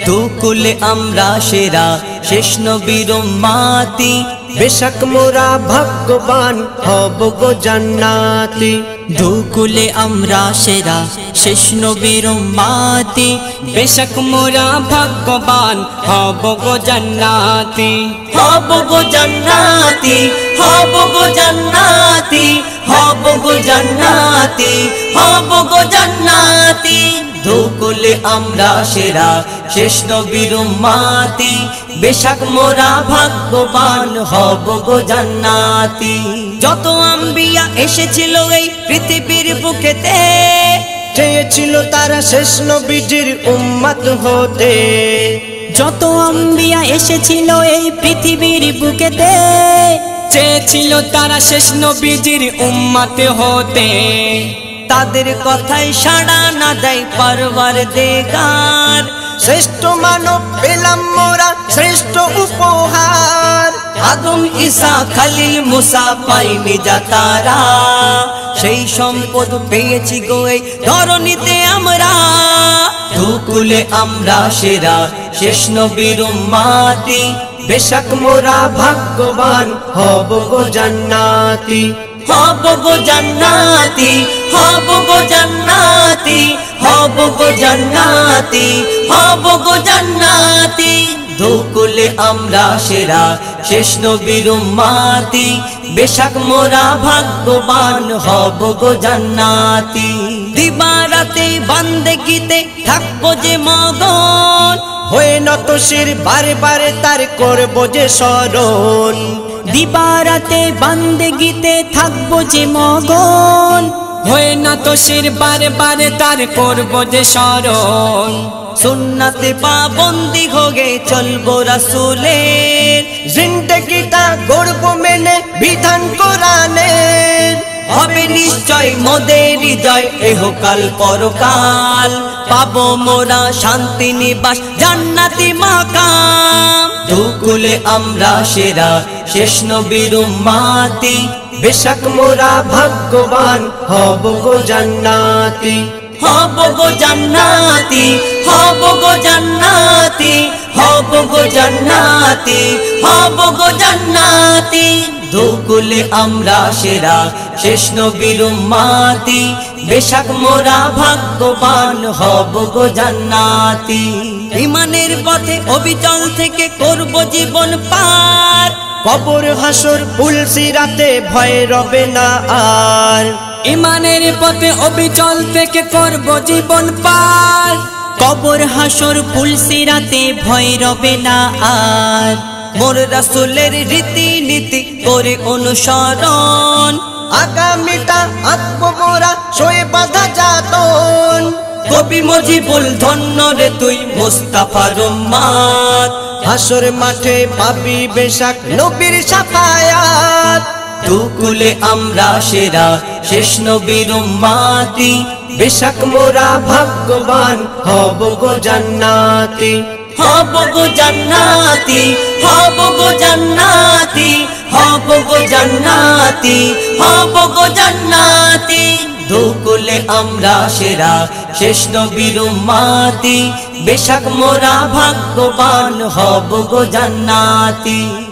দুকুলে আমরা সেরা শেষ নবীর উম্মতি বেশক মোরা ভাগ্যবান হব গো জান্নাতি দুকুলে আমরা সেরা শেষ নবীর উম্মতি বেশক মোরা ভাগ্যবান হব গো জান্নাতি হব গো জান্নাতি হব গো জান্নাতি হব গো জান্নাতি হব গো জান্নাতি দুকুলে আমরা সেরা শেষ নবীর উম্মতি বেশক মোরা ভাগ্যবান হব গো জান্নাতি যত আম্বিয়া এসেছিল এই পৃথিবীর বুকেতে চেয়েছিল তারা শেষ নবীজির উম্মত হতে যত আম্বিয়া এসেছিল এই পৃথিবীর বুকেতে চেয়েছিল তারা শেষ নবীজির উম্মত হতে তাদের কথায় সাড়া না দেয় পরওয়ারদিগার শ্রেষ্ঠ মানব পেলাম মোরা শ্রেষ্ঠ উপহার আদম ঈসা খলিল মুসা পাইনি যা তারা সেই সম্পদ পেয়েছি গো এই ধরণীতে আমরা দুকুলে আমরা সেরা শেষ নবীর উম্মতি বেশক মোরা ভাগ্যবান হব গো জান্নাতি হব গো জান্নাতি হব গো জান্নাতি হব গো জান্নাতি হব গো জান্নাতি দুকুলে আমরা সেরা শেষ নবীর উম্মতি বেশক মোরা ভাগ্যবান হব গো জান্নাতি দিবারাতে বান্দেগিতে থাকবো যে মগন হয়ে নত শির বারে বারে তার করব যে স্মরণ দিবারাতে বান্দেগিতে থাকবো যে মগন হয়ে না তো শির বারে বারে তার করব যে স্মরণ সুন্নাতে পাবন্দি হোগে চলবো রাসূলের জিন্দেগিটা গড়ব মেনে বিধান কোরআনের হবে নিশ্চয় মোদের হৃদয় এহকাল পরকাল পাবো মোরা শান্তি নিবাস জান্নাতি মাকাম দুকুলে আমরা সেরা শেষ নবীর উম্মতি বেশক মোরা ভাগ্যবান হব গো জান্নাতি হব গো জান্নাতি হব গো জান্নাতি হব গো জান্নাতি হব গো জান্নাতি দুকুলে আমরা সেরা শেষ নবীর উম্মতি বেশক মোরা ভাগ্যবান হব গো জান্নাতি ঈমানের পথে অবিচল থেকে করব জীবন পার কবর হাসর পুলসিরাতে ভয় রবে না আর ঈমানের পথে অবিচল থেকে করব জীবন পার কবর হাসর পুলসিরাতে ভয় রবে না আর মোর রাসূলের রীতি নীতি করে অনুসরণ আগামীটা আঁকব মোরা শোয়ে বাঁধা যাতন কবি মজিবুল ধন্য রে তুই মুস্তাফার উম্মত হাসর মাঠে পাবি বেশক নবীর শাফায়াত দুকুলে আমরা সেরা শেষ নবীর উম্মতি বেশক মোরা ভাগ্যবান হব গো জান্নাতি হব গো জান্নাতি হব গো জান্নাতি হব গো জান্নাতি হব গো জান্নাতি দুকুলে আমরা সেরা শেষ নবীর উম্মতি বেশক মোরা ভাগ্যবান হব গো জান্নাতি।